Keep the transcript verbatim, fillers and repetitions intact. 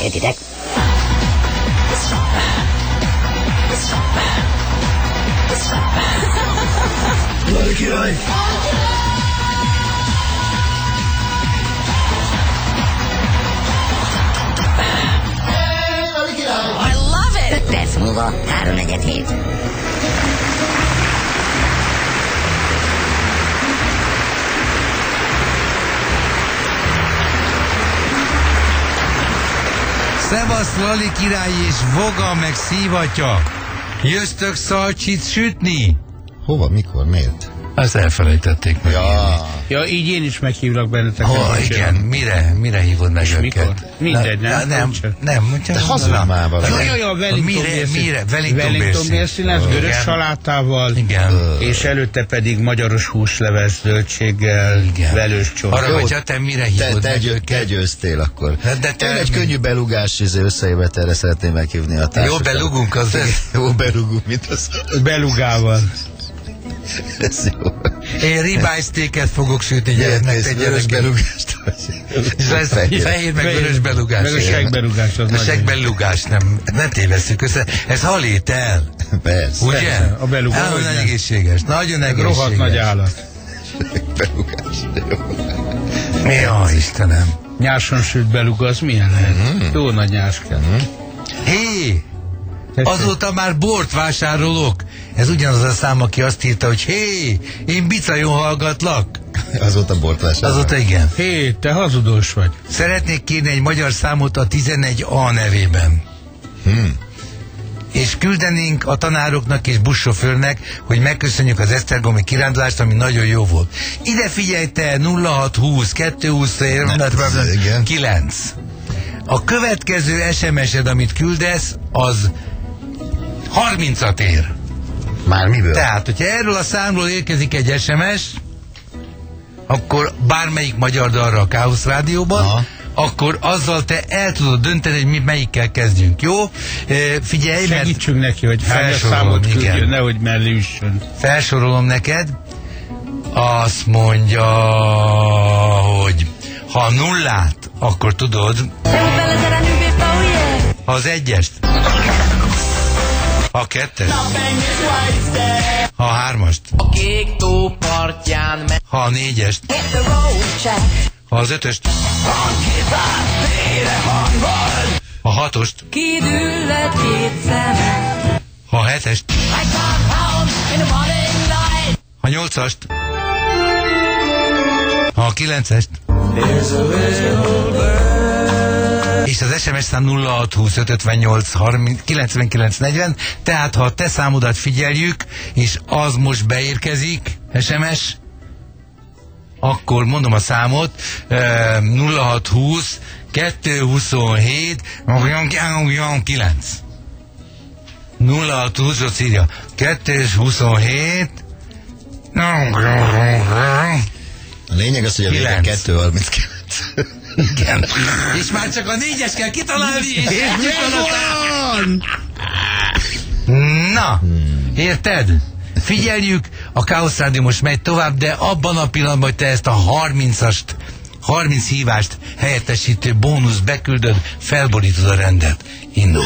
Értitek? Lali király! I love it! öt perc múlva, háromnegyed hét. Szevasz, Lali király és Voga meg Szívatya. Jöttök szalcsit sütni? Hova, mikor, miért? Azt elfelejtették meg. Ja. Ja, így én is meghívlak benneteket. Oh, igen, mire, mire hívod meg őket? Mikor? Mindegy, nem? Na, nem, nem. De hazudj már valami. Ja, ja, ja, Wellington Mire, bérszín. mire? Wellington Wellington bérszín. bérszín lesz, Igen. görös salátával. Igen. És előtte pedig magyaros húsleves zöldséggel, Igen. velős csont. Arra vagy, ha te mire hívod Te, te, meg győ, őket? te győztél akkor. Hát de te- Te egy könnyű belugás izé összejövetelre szeretném meghívni a társaságot. Jó, belugunk az lesz. Jó, belugunk, mint az. Belugával. Ez jó. Én ribeye steaket fogok sütni, gyereknek, te Vörös gyerek. belugást. És lesz Fehér. fehér meg vörös belugás. Meg a segbelugás az A nagyon segbelugás, nem, ne tévesszük össze. Ez halétel. Persze. Ugye? Persze, a belugó, Nagyon hogy nem. egészséges, nagyon egészséges. Rohadt nagy állat. Belugás. Jó. Ja, Istenem. Nyárson sült beluga, az milyen lehet? Jó nagy nyárs kell. Hé! Azóta már bort vásárolok. Ez ugyanaz a szám, aki azt írta, hogy hé, én bicajon hallgatlak. Azóta bort vásárolok. Azóta igen. Hé, te hazudós vagy. Szeretnék kérni egy magyar számot a tizenegy A nevében. Hmm. És küldenénk a tanároknak és buszsofőrnek, hogy megköszönjük az esztergomi kirándulást, ami nagyon jó volt. Ide figyelj te, nulla hat húsz kettőhúsz igen. kilenc. A következő es em es-ed, amit küldesz, az harmincat ér. Már miből? Tehát, hogyha erről a számról érkezik egy es em es, akkor bármelyik magyar dalra a Káosz Rádióban, Aha. akkor azzal te el tudod dönteni, hogy mi melyikkel kezdjünk, jó? E, figyelj, mert Segítsünk neki, hogy hány Felsorolom, számot igen. küldjön, nehogy mellé üssön. felsorolom neked. Azt mondja, hogy ha nullát, akkor tudod, ha az egyest, ha a kettest, ha a hármast, A kék tó partján megy. ha a négyest, ha az ötöst, a hatost, Kidüllett két szeme. ha a hetest, a nyolcast, ha a kilencest, és az es em es szám nulla hat huszonöt ötvennyolc harminc kilencvenkilenc negyven, tehát ha a te számodat figyeljük, és az most beérkezik, es em es, akkor mondom a számot, uh, nulla hat húsz kettőszázhuszonhét kilenc. nulla hat húsz, ott írja kettőszázhuszonhét A lényeg az, hogy a vége Kilenc. kettő harminckilenc. igen. És már csak a négyes kell kitalálni, és Van! na, érted? Figyeljük, a Káosz Rádió most megy tovább, de abban a pillanatban, hogy te ezt a harmincast, harminc hívást helyettesítő bónusz beküldöd, felborítod a rendet. Indul.